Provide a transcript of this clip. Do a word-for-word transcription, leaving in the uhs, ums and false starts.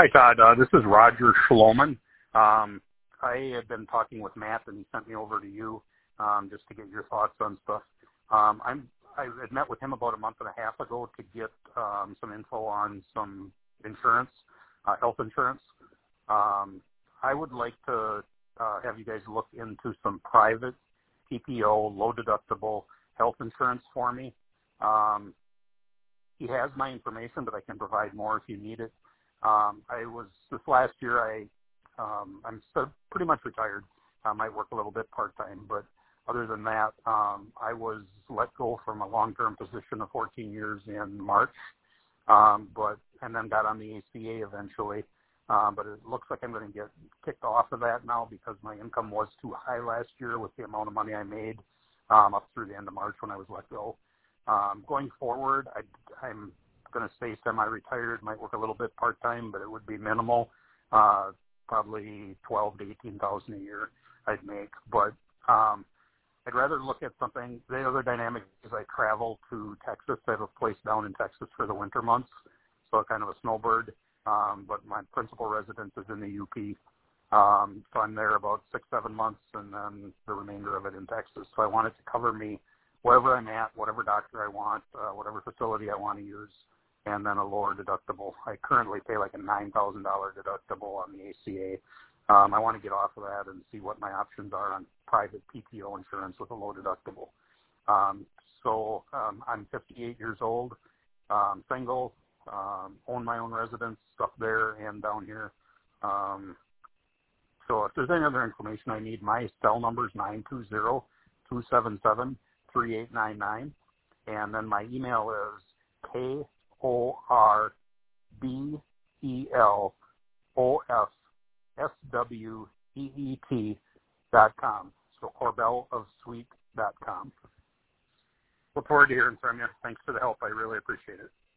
Hi, Todd. Uh, this is Roger Schloman. Um, I had been talking with Matt, and he sent me over to you um, just to get your thoughts on stuff. Um, I'm, I had met with him about a month and a half ago to get um, some info on some insurance, uh, health insurance. Um, I would like to uh, have you guys look into some private P P O, low deductible health insurance for me. Um, he has my information, but I can provide more if you need it. Um, I was, this last year, I, um, I'm so pretty much retired. I might work a little bit part-time, but other than that, um, I was let go from a long-term position of fourteen years in March, um, but, and then got on the A C A eventually. Um, but it looks like I'm going to get kicked off of that now because my income was too high last year with the amount of money I made um, up through the end of March when I was let go. Um, going forward, I, I'm going to stay semi-retired, might work a little bit part-time, but it would be minimal, uh, probably twelve to eighteen thousand a year I'd make. But um, I'd rather look at something. The other dynamic is I travel to Texas. I have a place down in Texas for the winter months, so kind of a snowbird. Um, but my principal residence is in the U P. Um, so I'm there about six, seven months, and then the remainder of it in Texas. So I want it to cover me wherever I'm at, whatever doctor I want, uh, whatever facility I want to use, and then a lower deductible. I currently pay like a nine thousand dollars deductible on the A C A. Um, I want to get off of that and see what my options are on private P P O insurance with a low deductible. Um, so um, I'm fifty-eight years old, um, single, um, own my own residence up there and down here. Um, so if there's any other information I need, my cell number is nine two zero, two seven seven, three eight nine nine, and then my email is K O R B E L O F S W E E T dot com. So Corbell of Sweet dot com. Look forward to hearing from you. Thanks for the help. I really appreciate it.